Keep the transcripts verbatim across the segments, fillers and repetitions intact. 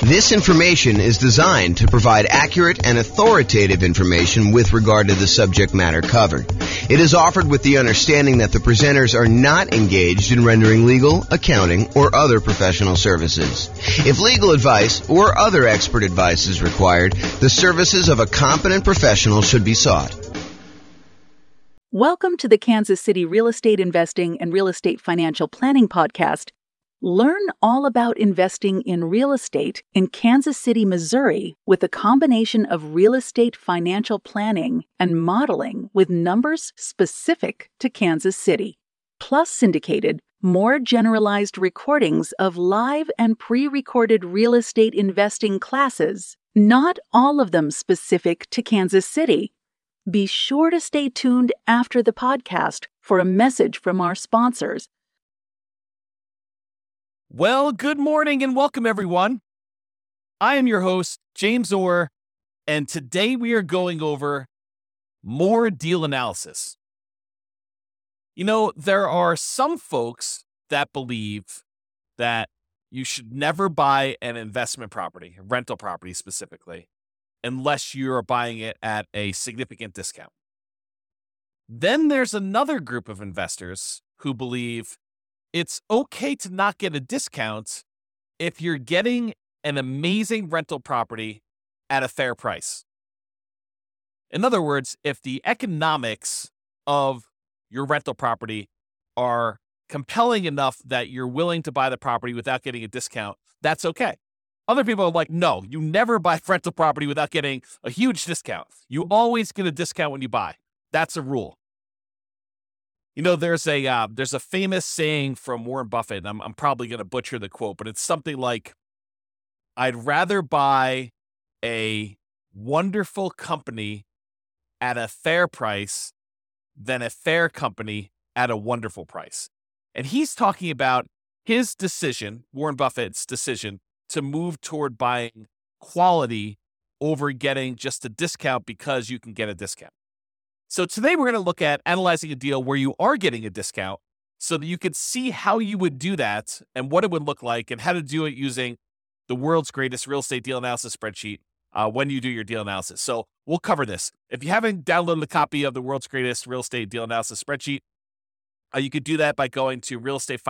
This information is designed to provide accurate and authoritative information with regard to the subject matter covered. It is offered with the understanding that the presenters are not engaged in rendering legal, accounting, or other professional services. If legal advice or other expert advice is required, the services of a competent professional should be sought. Welcome to the Kansas City Real Estate Investing and Real Estate Financial Planning Podcast. Learn all about investing in real estate in Kansas City, Missouri, with a combination of real estate financial planning and modeling with numbers specific to Kansas City, plus syndicated, more generalized recordings of live and pre-recorded real estate investing classes, not all of them specific to Kansas City. Be sure to stay tuned after the podcast for a message from our sponsors. Well, good morning and welcome, everyone. I am your host, James Orr, and today we are going over more deal analysis. You know, there are some folks that believe that you should never buy an investment property, a rental property specifically, unless you are buying it at a significant discount. Then there's another group of investors who believe it's okay to not get a discount if you're getting an amazing rental property at a fair price. In other words, if the economics of your rental property are compelling enough that you're willing to buy the property without getting a discount, that's okay. Other people are like, no, you never buy rental property without getting a huge discount. You always get a discount when you buy. That's a rule. You know, there's a uh, there's a famous saying from Warren Buffett, and I'm, I'm probably going to butcher the quote, but it's something like, I'd rather buy a wonderful company at a fair price than a fair company at a wonderful price. And he's talking about his decision, Warren Buffett's decision, to move toward buying quality over getting just a discount because you can get a discount. So today we're going to look at analyzing a deal where you are getting a discount so that you can see how you would do that and what it would look like and how to do it using the world's greatest real estate deal analysis spreadsheet uh, when you do your deal analysis. So we'll cover this. If you haven't downloaded a copy of the world's greatest real estate deal analysis spreadsheet, uh, you could do that by going to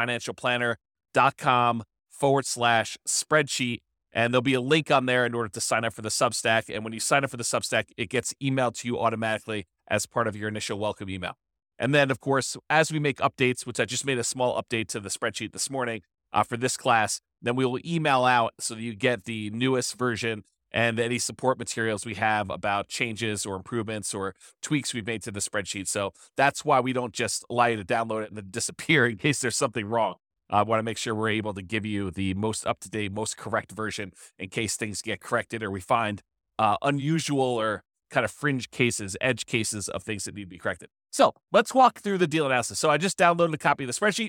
realestatefinancialplanner.com forward slash spreadsheet. And there'll be a link on there in order to sign up for the Substack. And when you sign up for the Substack, it gets emailed to you automatically as part of your initial welcome email. And then, of course, as we make updates, which I just made a small update to the spreadsheet this morning uh, for this class, then we will email out so that you get the newest version and any support materials we have about changes or improvements or tweaks we've made to the spreadsheet. So that's why we don't just allow you to download it and then disappear in case there's something wrong. I want to make sure we're able to give you the most up-to-date, most correct version in case things get corrected or we find uh, unusual or kind of fringe cases, edge cases of things that need to be corrected. So let's walk through the deal analysis. So I just downloaded a copy of the spreadsheet,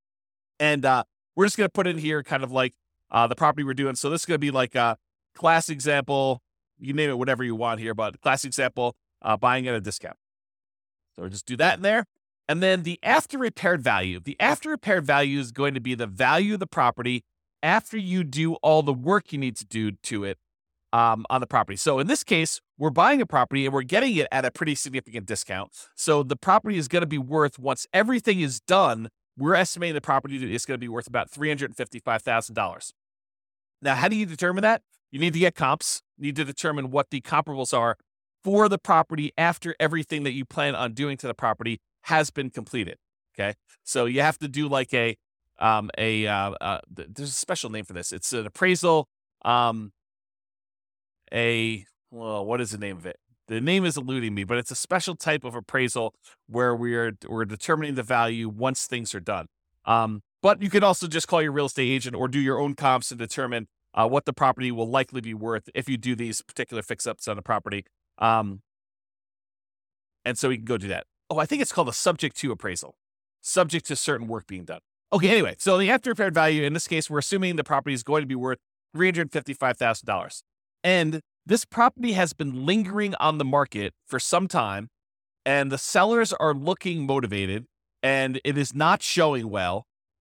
and uh, we're just going to put in here kind of like uh, the property we're doing. So this is going to be like a class example. You name it, whatever you want here, but class example, uh, buying at a discount. So we'll just do that in there. And then the after repaired value. The after repaired value is going to be the value of the property after you do all the work you need to do to it um, on the property. So in this case, we're buying a property and we're getting it at a pretty significant discount. So the property is going to be worth, once everything is done, we're estimating the property is going to be worth about three hundred fifty-five thousand dollars. Now, how do you determine that? You need to get comps. You need to determine what the comparables are for the property after everything that you plan on doing to the property has been completed. Okay. So you have to do like a, um, a, uh, uh, there's a special name for this. It's an appraisal, um, a, well, what is the name of it? The name is eluding me, but it's a special type of appraisal where we're, we're determining the value once things are done. Um, but you could also just call your real estate agent or do your own comps and determine uh, what the property will likely be worth if you do these particular fix-ups on the property. Um, and so we can go do that. Oh, I think it's called a subject to appraisal, subject to certain work being done. Okay, anyway, so the after repaired value, in this case, we're assuming the property is going to be worth three hundred fifty-five thousand dollars. And this property has been lingering on the market for some time, and the sellers are looking motivated, and it is not showing well.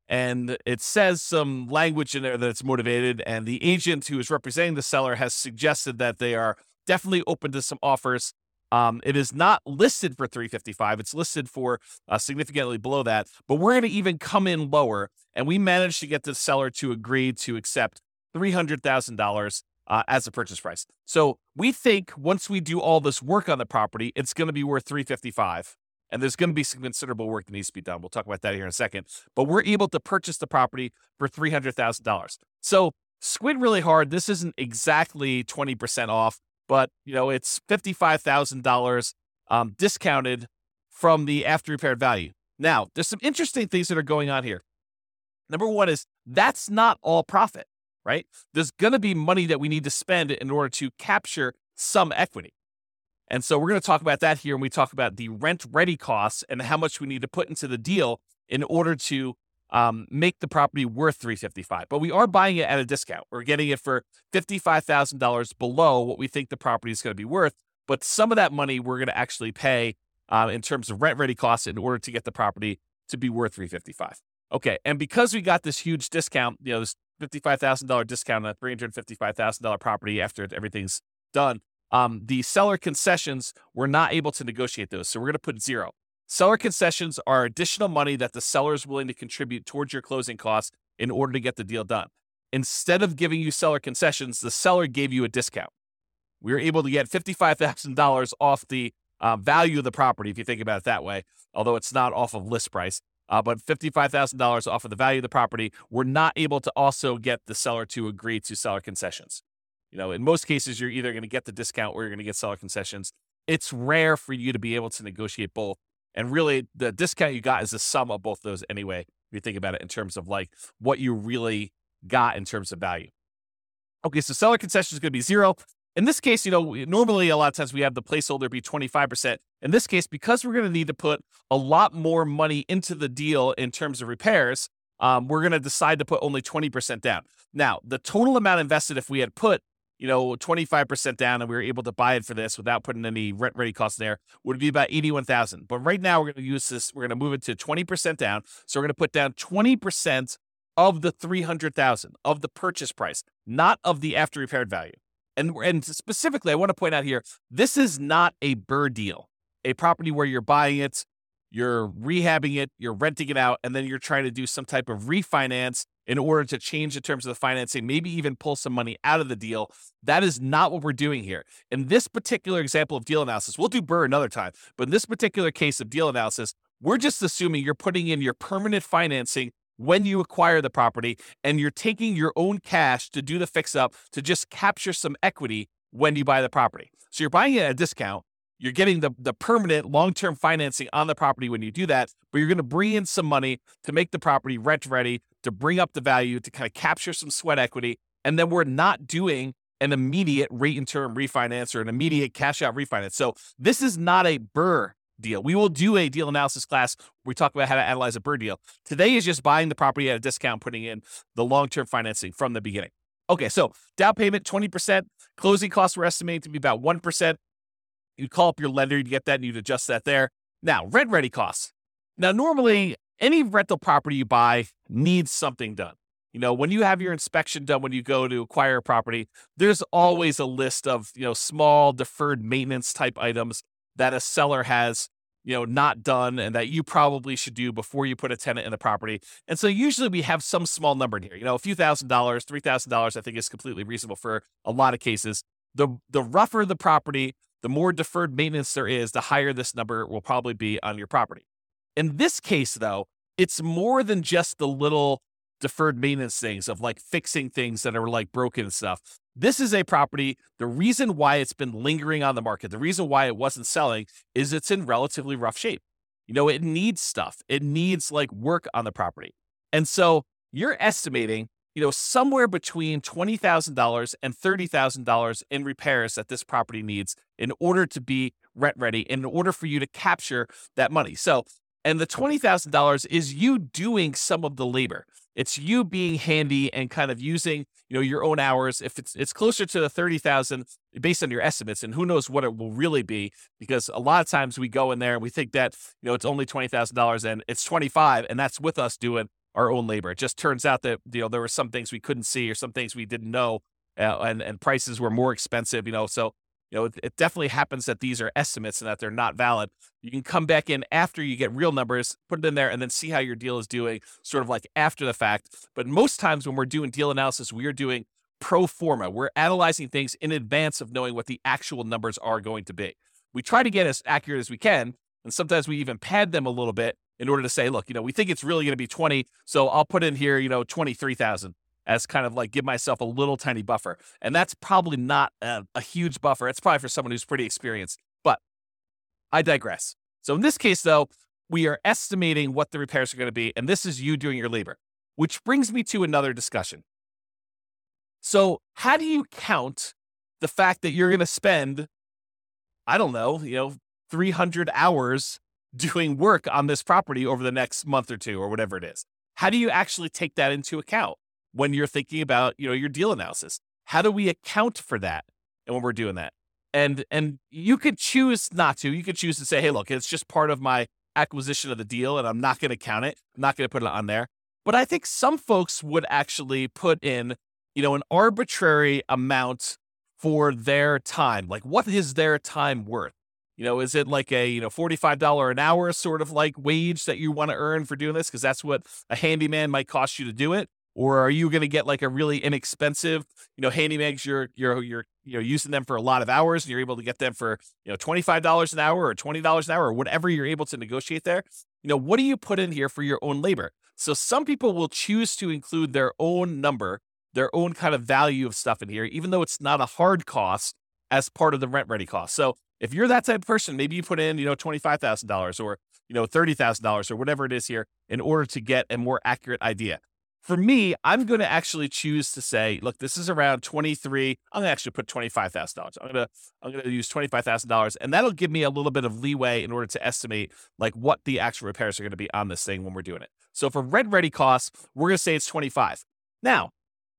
and it says some language in there that it's motivated, and the agent who is representing the seller has suggested that they are definitely open to some offers. Um, it is not listed for three fifty-five. It's listed for uh, significantly below that, but we're going to even come in lower, and we managed to get the seller to agree to accept three hundred thousand dollars uh, as a purchase price. So we think once we do all this work on the property, it's going to be worth three fifty-five, and there's going to be some considerable work that needs to be done. We'll talk about that here in a second, but we're able to purchase the property for three hundred thousand dollars. So squint really hard. This isn't exactly twenty percent off, but you know, it's fifty-five thousand dollars um, discounted from the after repaired value. Now, there's some interesting things that are going on here. Number one is that's not all profit, right? There's going to be money that we need to spend in order to capture some equity. And so we're going to talk about that here when we talk about the rent ready costs and how much we need to put into the deal in order to Um, make the property worth three fifty-five, but we are buying it at a discount. We're getting it for fifty-five thousand dollars below what we think the property is going to be worth, but some of that money we're going to actually pay uh, in terms of rent ready costs in order to get the property to be worth three fifty-five. Okay, and because we got this huge discount, you know, this fifty-five thousand dollars discount on a three hundred fifty-five thousand dollars property after everything's done, um, the seller concessions, we're not able to negotiate those, so we're going to put zero. Seller concessions are additional money that the seller is willing to contribute towards your closing costs in order to get the deal done. Instead of giving you seller concessions, the seller gave you a discount. We were able to get fifty-five thousand dollars off the uh, value of the property, if you think about it that way, although it's not off of list price, uh, but fifty-five thousand dollars off of the value of the property. We're not able to also get the seller to agree to seller concessions. You know, in most cases, you're either going to get the discount or you're going to get seller concessions. It's rare for you to be able to negotiate both. And really, the discount you got is the sum of both those anyway, if you think about it in terms of like what you really got in terms of value. Okay, so seller concession is going to be zero. In this case, you know, normally a lot of times we have the placeholder be twenty-five percent. In this case, because we're going to need to put a lot more money into the deal in terms of repairs, um, we're going to decide to put only twenty percent down. Now, the total amount invested, if we had put you know, twenty-five percent down and we were able to buy it for this without putting any rent ready costs there, would be about eighty-one thousand. But right now we're going to use this, we're going to move it to twenty percent down. So we're going to put down twenty percent of the three hundred thousand of the purchase price, not of the after repaired value. And, and specifically, I want to point out here, this is not a B R R R R deal, a property where you're buying it, you're rehabbing it, you're renting it out, and then you're trying to do some type of refinance in order to change the terms of the financing, maybe even pull some money out of the deal. That is not what we're doing here. In this particular example of deal analysis, we'll do B R R R R another time, but in this particular case of deal analysis, we're just assuming you're putting in your permanent financing when you acquire the property, and you're taking your own cash to do the fix-up to just capture some equity when you buy the property. So you're buying it at a discount. You're getting the, the permanent long-term financing on the property when you do that, but you're going to bring in some money to make the property rent ready, to bring up the value, to kind of capture some sweat equity. And then we're not doing an immediate rate and term refinance or an immediate cash out refinance. So this is not a B R R R R deal. We will do a deal analysis class where we talk about how to analyze a B R R R R deal. Today is just buying the property at a discount, putting in the long-term financing from the beginning. Okay, so down payment, twenty percent. Closing costs were estimated to be about one percent. You'd call up your lender, you'd get that, and you'd adjust that there. Now, rent ready costs. Now, normally, any rental property you buy needs something done. You know, when you have your inspection done, when you go to acquire a property, there's always a list of, you know, small deferred maintenance type items that a seller has, you know, not done and that you probably should do before you put a tenant in the property. And so usually we have some small number in here, you know, a few thousand dollars, three thousand dollars, I think is completely reasonable for a lot of cases. The, the rougher the property, the more deferred maintenance there is, the higher this number will probably be on your property. In this case, though, it's more than just the little deferred maintenance things of like fixing things that are like broken and stuff. This is a property. The reason why it's been lingering on the market, the reason why it wasn't selling is it's in relatively rough shape. You know, it needs stuff. It needs like work on the property. And so you're estimating, you know, somewhere between twenty thousand dollars and thirty thousand dollars in repairs that this property needs in order to be rent ready, in order for you to capture that money. So, and the twenty thousand dollars is you doing some of the labor. It's you being handy and kind of using, you know, your own hours. If it's it's closer to the thirty thousand based on your estimates, and who knows what it will really be, because a lot of times we go in there and we think that, you know, it's only twenty thousand dollars and it's twenty-five, and that's with us doing our own labor. It just turns out that, you know, there were some things we couldn't see or some things we didn't know, uh, and, and prices were more expensive, you know, so, you know, it, it definitely happens that these are estimates and that they're not valid. You can come back in after you get real numbers, put it in there, and then see how your deal is doing sort of like after the fact. But most times when we're doing deal analysis, we are doing pro forma. We're analyzing things in advance of knowing what the actual numbers are going to be. We try to get as accurate as we can, and sometimes we even pad them a little bit in order to say, look, you know, we think it's really going to be twenty, so I'll put in here, you know, twenty-three thousand as kind of like give myself a little tiny buffer. And that's probably not a, a huge buffer. It's probably for someone who's pretty experienced, but I digress. So in this case, though, we are estimating what the repairs are going to be, and this is you doing your labor, which brings me to another discussion. So how do you count the fact that you're going to spend, I don't know, you know, three hundred hours doing work on this property over the next month or two or whatever it is? How do you actually take that into account when you're thinking about, you know, your deal analysis? How do we account for that? And when we're doing that, and, and you could choose not to, you could choose to say, hey, look, it's just part of my acquisition of the deal and I'm not going to count it. I'm not going to put it on there. But I think some folks would actually put in, you know, an arbitrary amount for their time. Like, what is their time worth? You know, is it like a, you know, forty-five dollars an hour sort of like wage that you want to earn for doing this? Because that's what a handyman might cost you to do it. Or are you going to get like a really inexpensive, you know, handymans, you're, you're, you're, you know, using them for a lot of hours and you're able to get them for, you know, twenty-five dollars an hour or twenty dollars an hour or whatever you're able to negotiate there. You know, what do you put in here for your own labor? So some people will choose to include their own number, their own kind of value of stuff in here, even though it's not a hard cost as part of the rent ready cost. So if you're that type of person, maybe you put in, you know, twenty-five thousand dollars or, you know, thirty thousand dollars or whatever it is here in order to get a more accurate idea. For me, I'm going to actually choose to say, look, this is around twenty-three. I'm going to actually put twenty-five thousand dollars. I'm going to, I'm going to use twenty-five thousand dollars, and that'll give me a little bit of leeway in order to estimate like what the actual repairs are going to be on this thing when we're doing it. So for rent ready costs, we're going to say it's twenty-five. Now,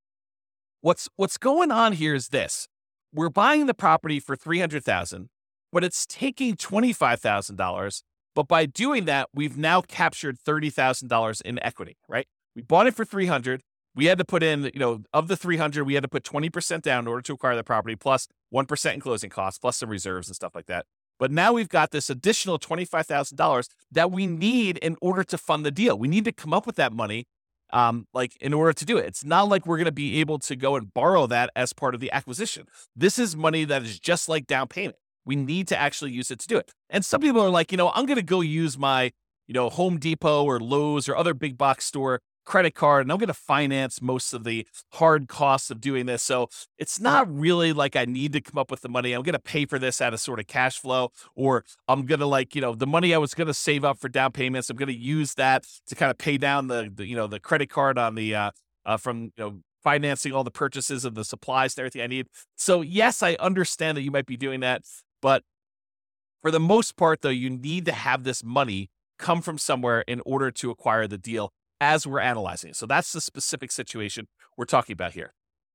what's, what's going on here is this. We're buying the property for three hundred thousand dollars, but it's taking twenty-five thousand dollars. But by doing that, we've now captured thirty thousand dollars in equity, right? We bought it for three hundred dollars. We had to put in, you know, of the three hundred dollars, we had to put twenty percent down in order to acquire the property, plus one percent in closing costs, plus some reserves and stuff like that. But now we've got this additional twenty-five thousand dollars that we need in order to fund the deal. We need to come up with that money, um, like in order to do it. It's not like we're going to be able to go and borrow that as part of the acquisition. This is money that is just like down payment. We need to actually use it to do it. And some people are like, you know, I'm going to go use my, you know, Home Depot or Lowe's or other big box store credit card, and I'm going to finance most of the hard costs of doing this. So it's not really like I need to come up with the money. I'm going to pay for this out of sort of cash flow, or I'm going to like, you know, the money I was going to save up for down payments, I'm going to use that to kind of pay down the, the you know, the credit card on the, uh, uh, from, you know, financing all the purchases of the supplies and everything I need. So yes, I understand that you might be doing that, but for the most part though, you need to have this money come from somewhere in order to acquire the deal as we're analyzing it. So that's the specific situation we're talking about here.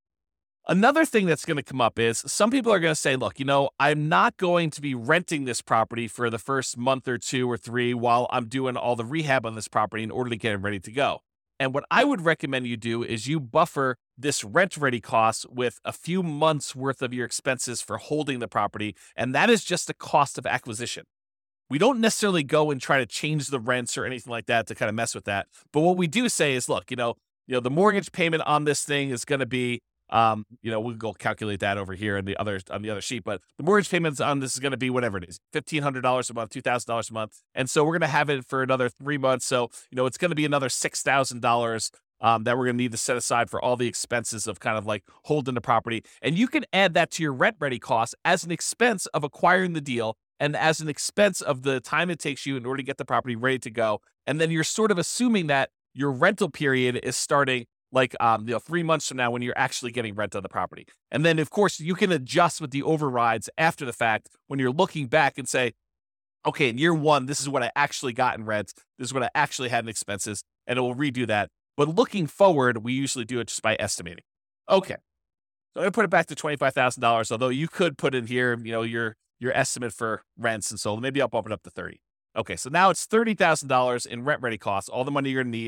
Another thing that's going to come up is some people are going to say, look, you know, I'm not going to be renting this property for the first month or two or three while I'm doing all the rehab on this property in order to get it ready to go. And what I would recommend you do is you buffer this rent ready cost with a few months worth of your expenses for holding the property. And that is just the cost of acquisition. We don't necessarily go and try to change the rents or anything like that to kind of mess with that. But what we do say is, look, you know, you know, the mortgage payment on this thing is going to be, um, you know, we'll go calculate that over here on the other on the other sheet. But the mortgage payments on this is going to be whatever it is, fifteen hundred dollars a month, two thousand dollars a month. And so we're going to have it for another three months. So, you know, it's going to be another six thousand dollars um, that we're going to need to set aside for all the expenses of kind of like holding the property. And you can add that to your rent ready costs as an expense of acquiring the deal, and as an expense of the time it takes you in order to get the property ready to go. And then you're sort of assuming that your rental period is starting like um, you know, three months from now when you're actually getting rent on the property. And then, of course, you can adjust with the overrides after the fact when you're looking back and say, okay, in year one, this is what I actually got in rent. This is what I actually had in expenses, and it will redo that. But looking forward, we usually do it just by estimating. Okay, so I'm going to put it back to twenty-five thousand dollars, although you could put in here, you know, your your estimate for rents. And so maybe I'll bump it up to thirty. Okay, so now it's thirty thousand dollars in rent ready costs, all the money you're going to need,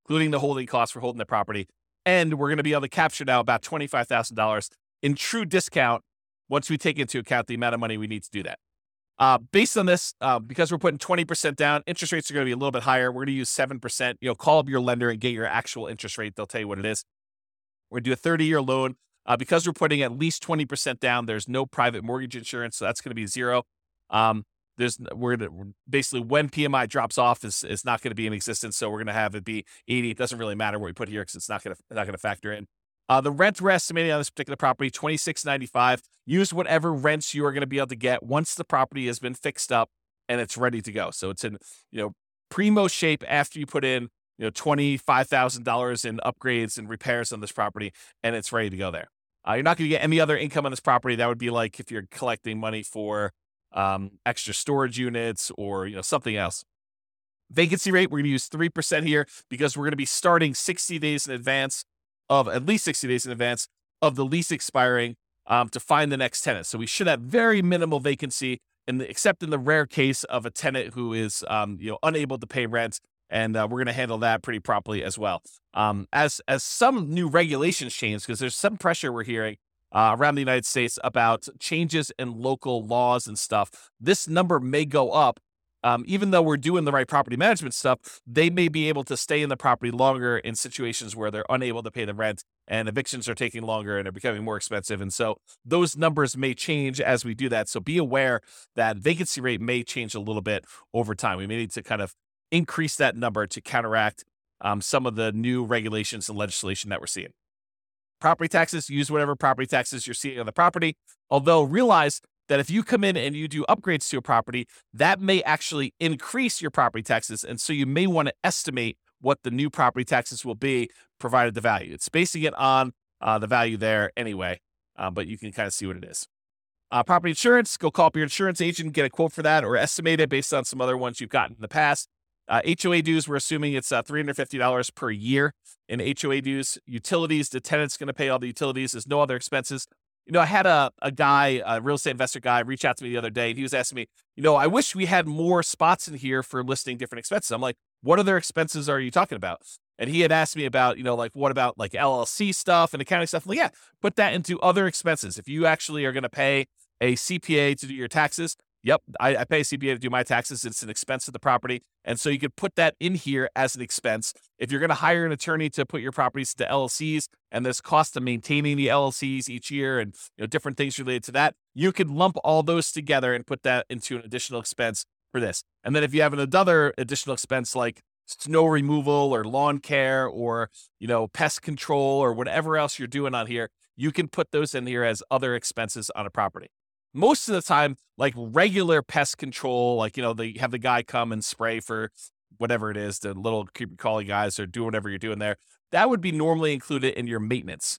including the holding costs for holding the property. And we're going to be able to capture now about twenty-five thousand dollars in true discount once we take into account the amount of money we need to do that. Uh, based on this, uh, because we're putting twenty percent down, interest rates are going to be a little bit higher. We're going to use seven percent. You know, call up your lender and get your actual interest rate. They'll tell you what it is. We're going to do a thirty-year loan. Uh, because we're putting at least twenty percent down, there's no private mortgage insurance, so that's going to be zero. Um, there's we're, gonna, we're basically when P M I drops off is is not going to be in existence, so we're going to have it be eighty. It doesn't really matter what we put here because it's not going to not going to factor in. Uh, the rent we're estimating on this particular property, twenty-six ninety-five. Use whatever rents you are going to be able to get once the property has been fixed up and it's ready to go. So it's in you know primo shape after you put in you know twenty-five thousand dollars in upgrades and repairs on this property, and it's ready to go there. Uh, you're not going to get any other income on this property. That would be like if you're collecting money for um, extra storage units or you know something else. Vacancy rate, we're going to use three percent here because we're going to be starting sixty days in advance of at least sixty days in advance of the lease expiring um, to find the next tenant. So we should have very minimal vacancy, in the, except in the rare case of a tenant who is um, you know unable to pay rent, and uh, we're going to handle that pretty properly as well. Um, as as some new regulations change, because there's some pressure we're hearing uh, around the United States about changes in local laws and stuff, this number may go up. Um, even though we're doing the right property management stuff, they may be able to stay in the property longer in situations where they're unable to pay the rent and evictions are taking longer and are becoming more expensive. And so those numbers may change as we do that. So be aware that vacancy rate may change a little bit over time. We may need to kind of increase that number to counteract um, some of the new regulations and legislation that we're seeing. Property taxes, use whatever property taxes you're seeing on the property. Although realize that if you come in and you do upgrades to a property, that may actually increase your property taxes. And so you may want to estimate what the new property taxes will be, provided the value. It's basing it on uh, the value there anyway, uh, but you can kind of see what it is. Uh, property insurance, go call up your insurance agent, get a quote for that, or estimate it based on some other ones you've gotten in the past. Uh, H O A dues, we're assuming it's uh, three hundred fifty dollars per year in H O A dues. Utilities, the tenant's going to pay all the utilities. There's no other expenses. You know, I had a, a guy, a real estate investor guy, reach out to me the other day, and he was asking me, you know, I wish we had more spots in here for listing different expenses. I'm like, what other expenses are you talking about? And he had asked me about, you know, like, what about like L L C stuff and accounting stuff? I'm like, yeah, put that into other expenses. If you actually are going to pay a C P A to do your taxes, yep, I, I pay a C P A to do my taxes. It's an expense of the property. And so you could put that in here as an expense. If you're going to hire an attorney to put your properties to L L Cs and there's cost of maintaining the L L Cs each year and you know different things related to that, you could lump all those together and put that into an additional expense for this. And then if you have another additional expense like snow removal or lawn care or, you know, pest control or whatever else you're doing on here, you can put those in here as other expenses on a property. Most of the time, like regular pest control, like, you know, they have the guy come and spray for whatever it is, the little creepy crawly guys or do whatever you're doing there. That would be normally included in your maintenance.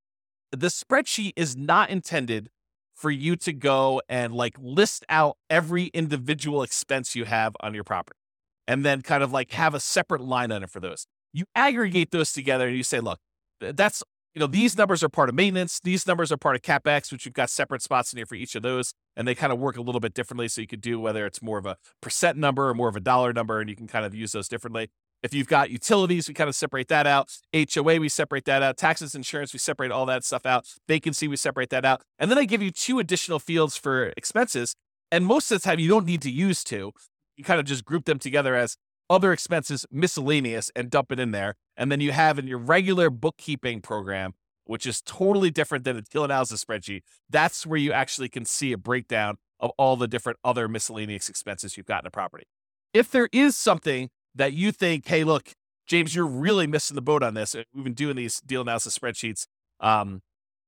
The spreadsheet is not intended for you to go and like list out every individual expense you have on your property and then kind of like have a separate line item for those. You aggregate those together and you say, look, that's You know, these numbers are part of maintenance. These numbers are part of CapEx, which you've got separate spots in here for each of those. And they kind of work a little bit differently. So you could do whether it's more of a percent number or more of a dollar number, and you can kind of use those differently. If you've got utilities, we kind of separate that out. H O A, we separate that out. Taxes, insurance, we separate all that stuff out. Vacancy, we separate that out. And then I give you two additional fields for expenses. And most of the time, you don't need to use two. You kind of just group them together as other expenses, miscellaneous, and dump it in there. And then you have in your regular bookkeeping program, which is totally different than a deal analysis spreadsheet. That's where you actually can see a breakdown of all the different other miscellaneous expenses you've got in a property. If there is something that you think, hey, look, James, you're really missing the boat on this. We've been doing these deal analysis spreadsheets um,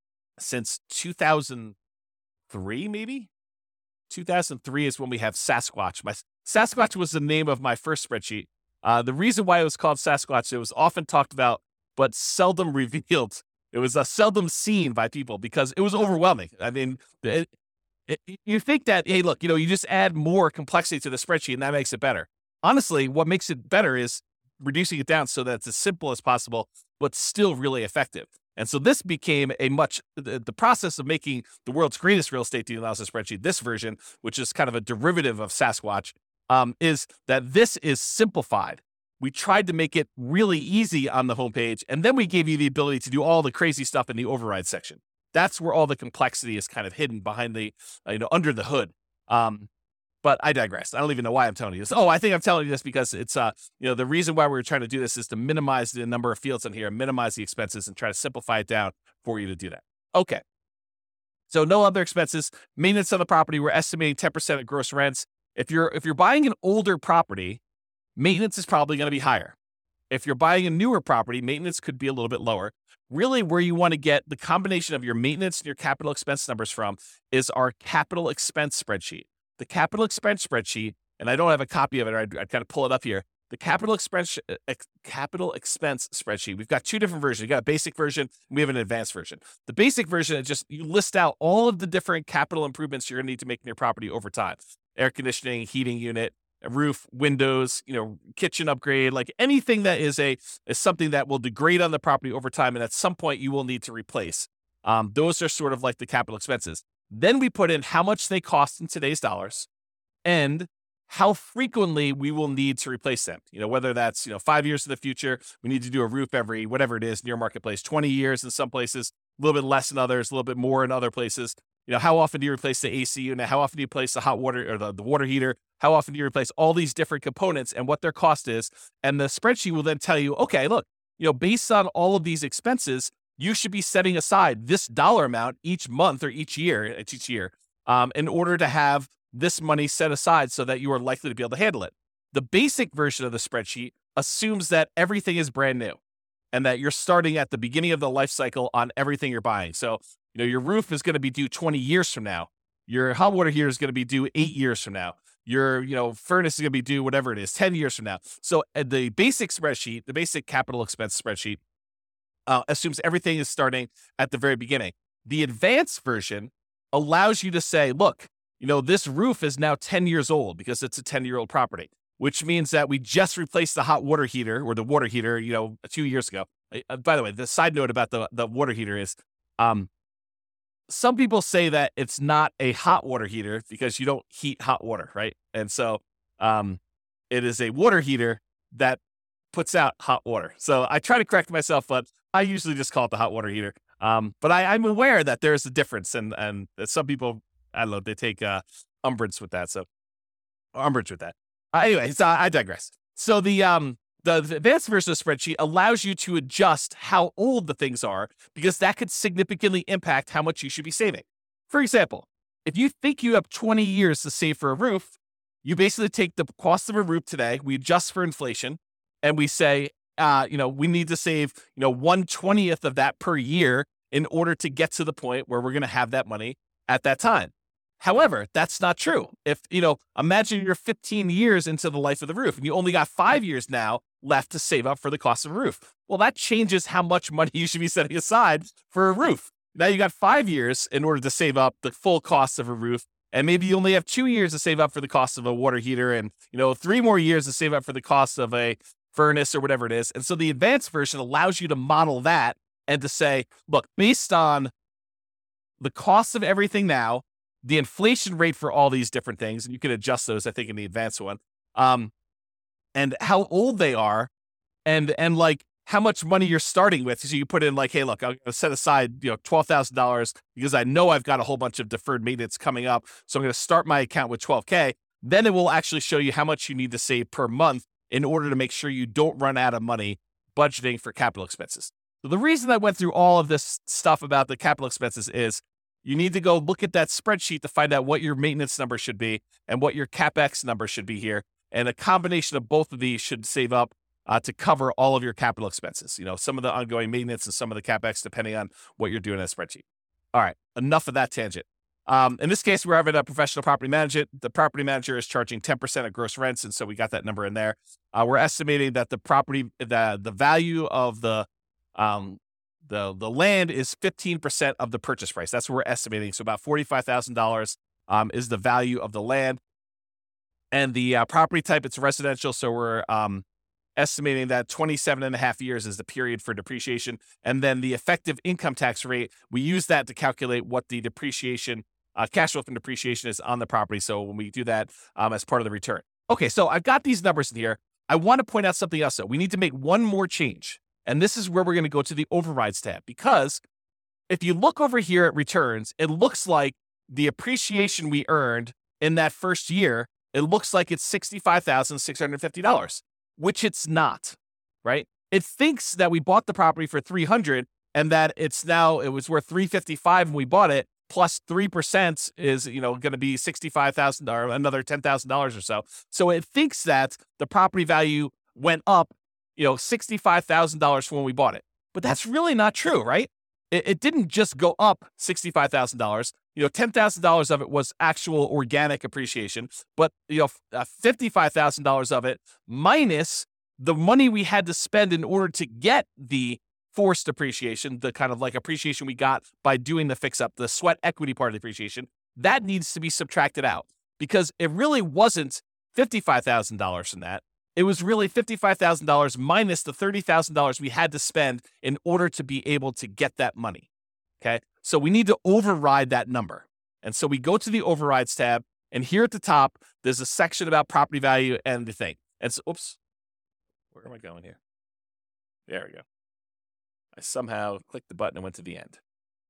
since two thousand three, maybe? two thousand three is when we have Sasquatch. My Sasquatch was the name of my first spreadsheet. Uh, the reason why it was called Sasquatch, it was often talked about, but seldom revealed. It was uh, seldom seen by people because it was overwhelming. I mean, it, it, you think that, hey, look, you know, you just add more complexity to the spreadsheet and that makes it better. Honestly, what makes it better is reducing it down so that it's as simple as possible, but still really effective. And so this became a much, the, the process of making the world's greatest real estate deal analysis spreadsheet, this version, which is kind of a derivative of Sasquatch, um, is that this is simplified. we tried to make it really easy on the homepage, and then we gave you the ability to do all the crazy stuff in the override section. That's where all the complexity is kind of hidden behind the, uh, you know, under the hood. Um, but I digress. I don't even know why I'm telling you this. Oh, I think I'm telling you this because it's, uh, you know, the reason why we're trying to do this is to minimize the number of fields in here, minimize the expenses, and try to simplify it down for you to do that. Okay. So no other expenses. Maintenance on the property, we're estimating ten percent of gross rents. If you're if you're buying an older property, maintenance is probably going to be higher. If you're buying a newer property, maintenance could be a little bit lower. Really, where you want to get the combination of your maintenance and your capital expense numbers from is our capital expense spreadsheet. The capital expense spreadsheet, and I don't have a copy of it, I'd, I'd kind of pull it up here. The capital expense ex, capital expense spreadsheet. We've got two different versions. You got a basic version, and we have an advanced version. The basic version is just you list out all of the different capital improvements you're going to need to make in your property over time: air conditioning, heating unit, a roof, windows, you know, kitchen upgrade, like anything that is a is something that will degrade on the property over time, and at some point you will need to replace. Um, those are sort of like the capital expenses. Then we put in how much they cost in today's dollars, and how frequently we will need to replace them. You know, whether that's, you know, five years in the future, we need to do a roof every, whatever it is, near marketplace, twenty years in some places, a little bit less in others, a little bit more in other places. You know, how often do you replace the A C unit? How often do you replace the hot water or the, the water heater? How often do you replace all these different components and what their cost is? And the spreadsheet will then tell you, okay, look, you know, based on all of these expenses, you should be setting aside this dollar amount each month or each year, it's each year, um, in order to have this money set aside so that you are likely to be able to handle it. The basic version of the spreadsheet assumes that everything is brand new and that you're starting at the beginning of the life cycle on everything you're buying. So, you know, your roof is going to be due twenty years from now. Your hot water heater is going to be due eight years from now. Your, you know, furnace is going to be due whatever it is, ten years from now. So uh, the basic spreadsheet, the basic capital expense spreadsheet, uh, assumes everything is starting at the very beginning. The advanced version allows you to say, look, you know, this roof is now ten years old because it's a ten-year-old property, which means that we just replaced the hot water heater or the water heater, you know, two years ago. Uh, by the way, the side note about the, the water heater is um, some people say that it's not a hot water heater because you don't heat hot water, right? And so um, it is a water heater that puts out hot water. So I try to correct myself, but I usually just call it the hot water heater. Um, but I, I'm aware that there's a difference, and and that some people, I don't know, they take uh, umbrage with that. So umbrage with that. Uh, anyway, so I digress. So the um the, the advanced version of the spreadsheet allows you to adjust how old the things are because that could significantly impact how much you should be saving. For example, if you think you have twenty years to save for a roof, you basically take the cost of a roof today, we adjust for inflation, and we say, uh, you know, we need to save, you know, one twentieth of that per year in order to get to the point where we're going to have that money at that time. However, that's not true. If, you know, imagine you're fifteen years into the life of the roof and you only got five years now left to save up for the cost of a roof. Well, that changes how much money you should be setting aside for a roof. Now you got five years in order to save up the full cost of a roof. And maybe you only have two years to save up for the cost of a water heater and, you know, three more years to save up for the cost of a furnace or whatever it is. And so the advanced version allows you to model that and to say, look, based on the cost of everything now, the inflation rate for all these different things, and you can adjust those, I think, in the advanced one, um, and how old they are, and and like how much money you're starting with. So you put in like, hey, look, I'm gonna set aside, you know, twelve thousand dollars because I know I've got a whole bunch of deferred maintenance coming up. So I'm gonna start my account with twelve K. Then it will actually show you how much you need to save per month in order to make sure you don't run out of money budgeting for capital expenses. So the reason I went through all of this stuff about the capital expenses is you need to go look at that spreadsheet to find out what your maintenance number should be and what your CapEx number should be here. And a combination of both of these should save up uh, to cover all of your capital expenses. You know, some of the ongoing maintenance and some of the CapEx, depending on what you're doing in a spreadsheet. All right, enough of that tangent. Um, in this case, we're having a professional property manager. The property manager is charging ten percent of gross rents, and so we got that number in there. Uh, we're estimating that the property, the the value of the um, the the land is fifteen percent of the purchase price. That's what we're estimating. So about forty-five thousand dollars um, is the value of the land. And the uh, property type, it's residential. So we're um, estimating that twenty-seven and a half years is the period for depreciation. And then the effective income tax rate, we use that to calculate what the depreciation, uh, cash flow from depreciation is on the property. So when we do that um, as part of the return. Okay, so I've got these numbers in here. I want to point out something else, though. We need to make one more change. And this is where we're going to go to the overrides tab, because if you look over here at returns, it looks like the appreciation we earned in that first year, it looks like it's sixty-five thousand six hundred fifty dollars, which it's not, right? It thinks that we bought the property for three hundred dollars and that it's now, it was worth three hundred fifty-five dollars when we bought it, plus three percent is, you know, going to be sixty-five thousand dollars, another ten thousand dollars or so. So it thinks that the property value went up, you know, sixty-five thousand dollars from when we bought it. But that's really not true, right? It, it didn't just go up sixty-five thousand dollars. You know, ten thousand dollars of it was actual organic appreciation, but, you know, uh, fifty-five thousand dollars of it minus the money we had to spend in order to get the forced appreciation, the kind of like appreciation we got by doing the fix up, the sweat equity part of the appreciation, that needs to be subtracted out, because it really wasn't fifty-five thousand dollars from that. It was really fifty-five thousand dollars minus the thirty thousand dollars we had to spend in order to be able to get that money. Okay. So we need to override that number. And so we go to the overrides tab, and here at the top, there's a section about property value and the thing. And so, oops, where am I going here? There we go. I somehow clicked the button and went to the end.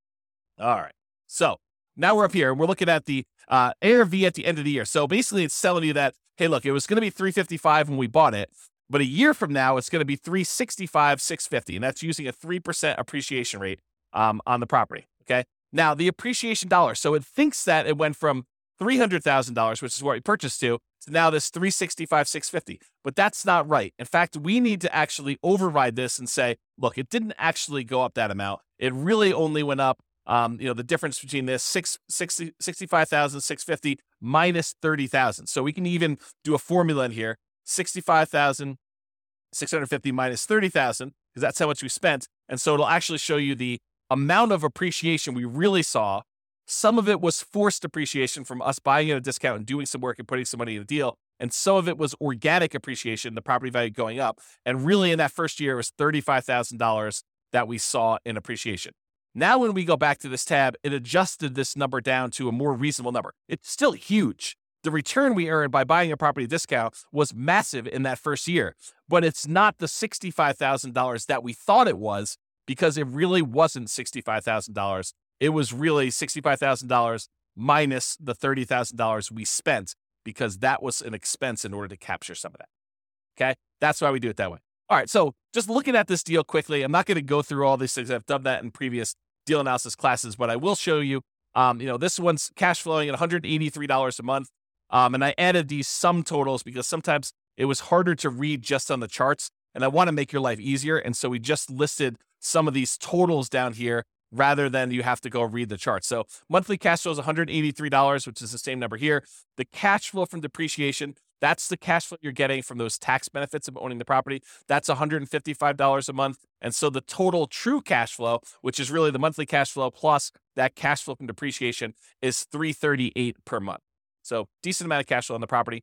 All right. So now we're up here and we're looking at the uh, A R V at the end of the year. So basically it's telling you that, hey, look, it was going to be three hundred fifty-five when we bought it, but a year from now, it's going to be three hundred sixty-five thousand six hundred fifty dollars. And that's using a three percent appreciation rate um, on the property. Okay. Now the appreciation dollar. So it thinks that it went from three hundred thousand dollars, which is what we purchased to, to now this three hundred sixty-five thousand six hundred fifty dollars. But that's not right. In fact, we need to actually override this and say, look, it didn't actually go up that amount. It really only went up, um, you know, the difference between this sixty-five thousand six hundred fifty dollars minus thirty thousand dollars. So we can even do a formula in here, sixty-five thousand six hundred fifty dollars minus thirty thousand dollars, because that's how much we spent. And so it'll actually show you the amount of appreciation we really saw. Some of it was forced appreciation from us buying at a discount and doing some work and putting some money in the deal. And some of it was organic appreciation, the property value going up. And really in that first year, it was thirty-five thousand dollars that we saw in appreciation. Now, when we go back to this tab, it adjusted this number down to a more reasonable number. It's still huge. The return we earned by buying a property discount was massive in that first year, but it's not the sixty-five thousand dollars that we thought it was, because it really wasn't sixty-five thousand dollars. It was really sixty-five thousand dollars minus the thirty thousand dollars we spent, because that was an expense in order to capture some of that. Okay. That's why we do it that way. All right. So just looking at this deal quickly, I'm not going to go through all these things. I've done that in previous deal analysis classes, but I will show you, um, you know, this one's cash flowing at one hundred eighty-three dollars a month. Um, and I added these sum totals because sometimes it was harder to read just on the charts, and I want to make your life easier. And so we just listed some of these totals down here rather than you have to go read the chart. So monthly cash flow is one hundred eighty-three dollars, which is the same number here. The cash flow from depreciation, that's the cash flow you're getting from those tax benefits of owning the property. That's one hundred fifty-five dollars a month. And so the total true cash flow, which is really the monthly cash flow plus that cash flow from depreciation, is three hundred thirty-eight dollars per month. So decent amount of cash flow on the property.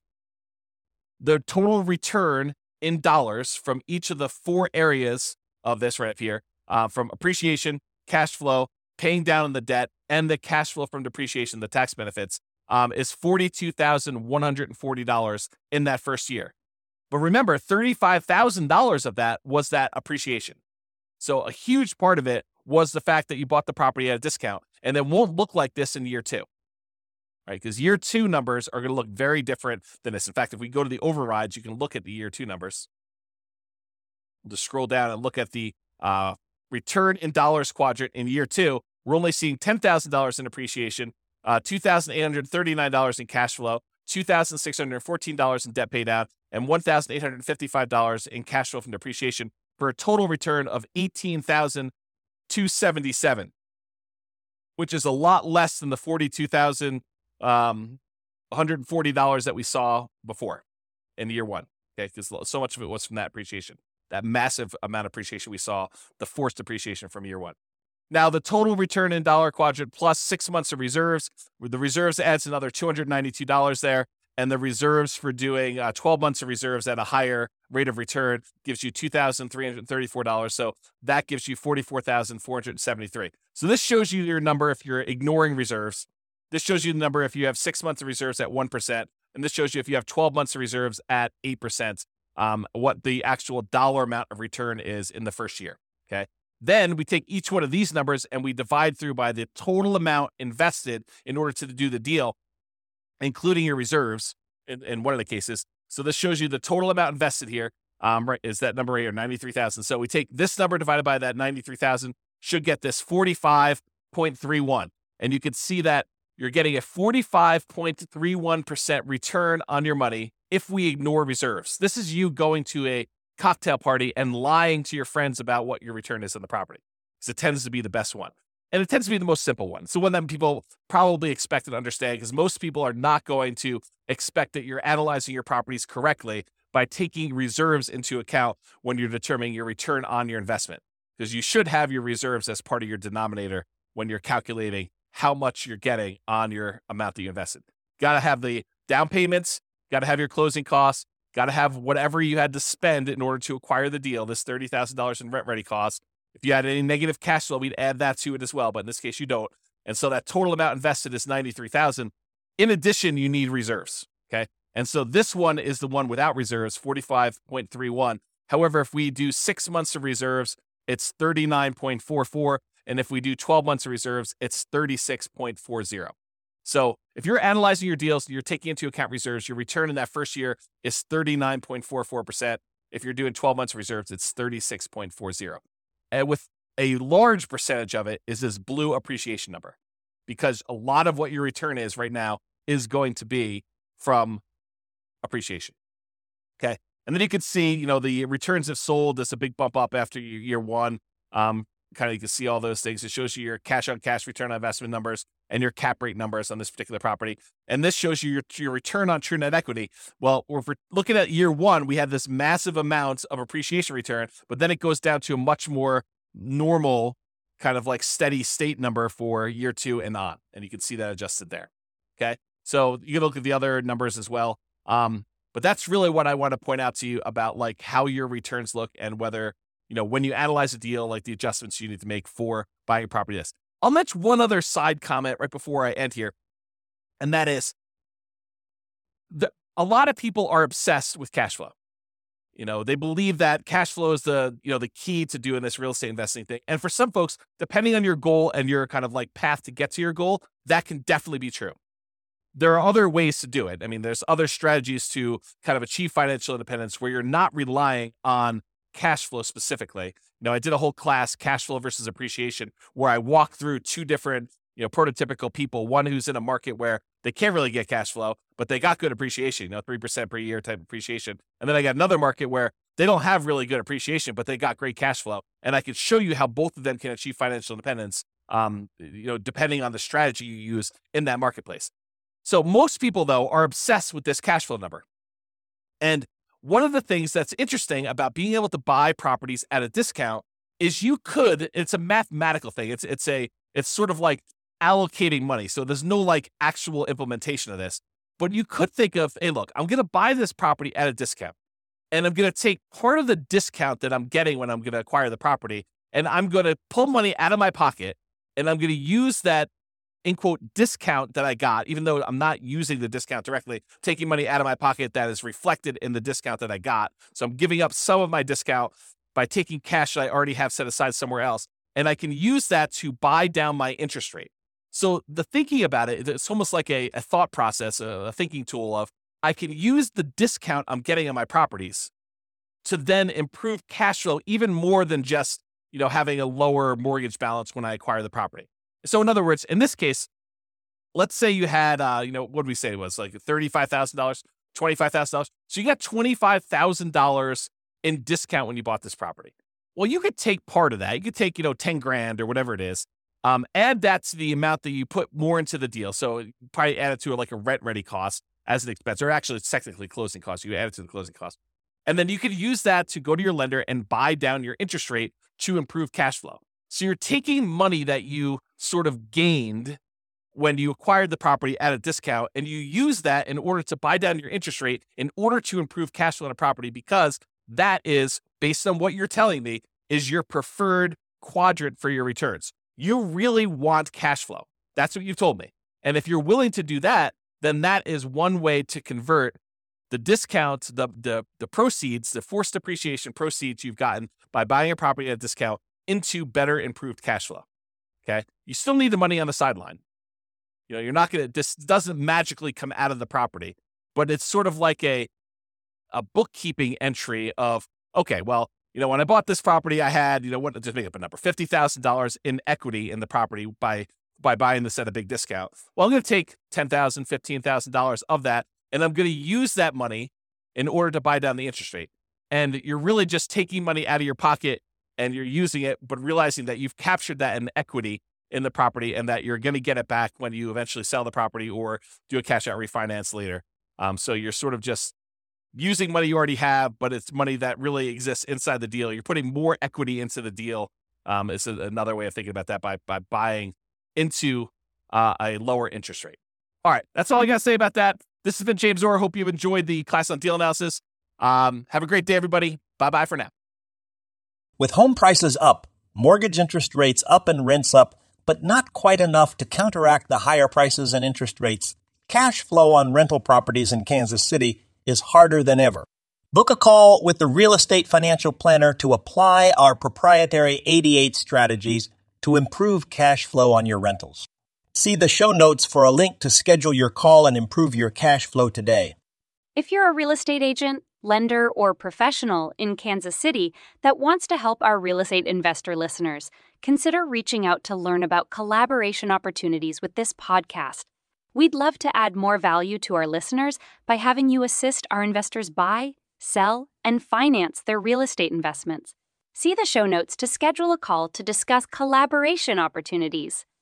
The total return in dollars from each of the four areas of this right up here, uh, from appreciation, cash flow, paying down the debt, and the cash flow from depreciation, the tax benefits, um, is forty-two thousand one hundred forty dollars in that first year. But remember, thirty-five thousand dollars of that was that appreciation. So a huge part of it was the fact that you bought the property at a discount, and it won't look like this in year two, right? Because year two numbers are going to look very different than this. In fact, if we go to the overrides, you can look at the year two numbers. We'll just scroll down and look at the uh, return in dollars quadrant in year two. We're only seeing ten thousand dollars in appreciation, uh, two thousand eight hundred thirty-nine dollars in cash flow, two thousand six hundred fourteen dollars in debt pay down, and one thousand eight hundred fifty-five dollars in cash flow from depreciation, for a total return of eighteen thousand two hundred seventy-seven dollars, which is a lot less than the forty-two thousand one hundred forty dollars that we saw before in year one. Okay, because so much of it was from that appreciation, that massive amount of appreciation we saw, the forced appreciation from year one. Now, the total return in dollar quadrant plus six months of reserves, the reserves adds another two hundred ninety-two dollars there. And the reserves for doing uh, twelve months of reserves at a higher rate of return gives you two thousand three hundred thirty-four dollars. So that gives you forty-four thousand four hundred seventy-three dollars. So this shows you your number if you're ignoring reserves. This shows you the number if you have six months of reserves at one percent. And this shows you if you have twelve months of reserves at eight percent. um, what the actual dollar amount of return is in the first year. Okay. Then we take each one of these numbers and we divide through by the total amount invested in order to do the deal, including your reserves in, in one of the cases. So this shows you the total amount invested here. Um, right, is that number right here, ninety-three thousand. So we take this number divided by that ninety-three thousand, should get this forty-five point three one. And you can see that you're getting a forty-five point three one percent return on your money if we ignore reserves. This is you going to a cocktail party and lying to your friends about what your return is on the property, because it tends to be the best one. And it tends to be the most simple one. It's the one that people probably expect and understand, because most people are not going to expect that you're analyzing your properties correctly by taking reserves into account when you're determining your return on your investment, because you should have your reserves as part of your denominator when you're calculating how much you're getting on your amount that you invested. Got to have the down payments, got to have your closing costs, got to have whatever you had to spend in order to acquire the deal, this thirty thousand dollars in rent ready costs. If you had any negative cash flow, we'd add that to it as well, but in this case you don't. And so that total amount invested is ninety-three thousand. In addition, you need reserves, okay? And so this one is the one without reserves, forty-five point three one. However, if we do six months of reserves, it's thirty-nine point four four. And if we do twelve months of reserves, it's thirty-six point four zero. So if you're analyzing your deals and you're taking into account reserves, your return in that first year is thirty-nine point four four percent. If you're doing twelve months of reserves, it's thirty-six point four zero. And with a large percentage of it is this blue appreciation number, because a lot of what your return is right now is going to be from appreciation. Okay. And then you can see, you know, the returns have sold. There's a big bump up after year one. Um, kind of, you can see all those things. It shows you your cash on cash return on investment numbers and your cap rate numbers on this particular property. And this shows you your, your return on true net equity. Well, if we're looking at year one, we had this massive amount of appreciation return, but then it goes down to a much more normal kind of like steady state number for year two and on. And you can see that adjusted there. Okay. So you can look at the other numbers as well. Um, but that's really what I want to point out to you about like how your returns look and whether, you know, when you analyze a deal, like the adjustments you need to make for buying a property. This. I'll mention one other side comment right before I end here. And that is the, a lot of people are obsessed with cash flow. You know, they believe that cash flow is the, you know, the key to doing this real estate investing thing. And for some folks, depending on your goal and your kind of like path to get to your goal, that can definitely be true. There are other ways to do it. I mean, there's other strategies to kind of achieve financial independence where you're not relying on cash flow specifically. You know, I did a whole class, cash flow versus appreciation, where I walked through two different, you know, prototypical people, one who's in a market where they can't really get cash flow, but they got good appreciation, you know, three percent per year type appreciation. And then I got another market where they don't have really good appreciation, but they got great cash flow. And I could show you how both of them can achieve financial independence, um, you know, depending on the strategy you use in that marketplace. So most people, though, are obsessed with this cash flow number. And one of the things that's interesting about being able to buy properties at a discount is you could, it's a mathematical thing. It's, it's a, it's sort of like allocating money. So there's no like actual implementation of this, but you could think of, hey, look, I'm going to buy this property at a discount and I'm going to take part of the discount that I'm getting when I'm going to acquire the property. And I'm going to pull money out of my pocket and I'm going to use that in quote discount that I got, even though I'm not using the discount directly, taking money out of my pocket that is reflected in the discount that I got. So I'm giving up some of my discount by taking cash that I already have set aside somewhere else. And I can use that to buy down my interest rate. So the thinking about it, it's almost like a, a thought process, a, a thinking tool of I can use the discount I'm getting on my properties to then improve cash flow even more than just, you know, having a lower mortgage balance when I acquire the property. So in other words, in this case, let's say you had, uh, you know, what did we say it was like thirty-five thousand dollars, twenty-five thousand dollars. So you got twenty-five thousand dollars in discount when you bought this property. Well, you could take part of that. You could take, you know, ten grand or whatever it is. Um, add that to the amount that you put more into the deal. So probably add it to like a rent ready cost as an expense, or actually it's technically closing cost. You add it to the closing cost. And then you could use that to go to your lender and buy down your interest rate to improve cash flow. So you're taking money that you sort of gained when you acquired the property at a discount, and you use that in order to buy down your interest rate in order to improve cash flow on a property, because that is, based on what you're telling me, is your preferred quadrant for your returns. You really want cash flow. That's what you've told me. And if you're willing to do that, then that is one way to convert the discount, the, the, the proceeds, the forced depreciation proceeds you've gotten by buying a property at a discount into better improved cash flow. Okay. You still need the money on the sideline. You know, you're not going to, this doesn't magically come out of the property, but it's sort of like a, a bookkeeping entry of, okay, well, you know, when I bought this property, I had, you know, what, just make up a number, fifty thousand dollars in equity in the property by, by buying this at a big discount. Well, I'm going to take ten thousand dollars, fifteen thousand dollars of that, and I'm going to use that money in order to buy down the interest rate. And you're really just taking money out of your pocket and you're using it, but realizing that you've captured that in equity in the property and that you're going to get it back when you eventually sell the property or do a cash out refinance later. Um, so you're sort of just using money you already have, but it's money that really exists inside the deal. You're putting more equity into the deal. Um, is another way of thinking about that by, by buying into uh, a lower interest rate. All right. That's all I got to say about that. This has been James Orr. Hope you've enjoyed the class on deal analysis. Um, have a great day, everybody. Bye-bye for now. With home prices up, mortgage interest rates up and rents up, but not quite enough to counteract the higher prices and interest rates, cash flow on rental properties in Kansas City is harder than ever. Book a call with the Real Estate Financial Planner to apply our proprietary eighty-eight strategies to improve cash flow on your rentals. See the show notes for a link to schedule your call and improve your cash flow today. If you're a real estate agent, lender, or professional in Kansas City that wants to help our real estate investor listeners, consider reaching out to learn about collaboration opportunities with this podcast. We'd love to add more value to our listeners by having you assist our investors buy, sell, and finance their real estate investments. See the show notes to schedule a call to discuss collaboration opportunities.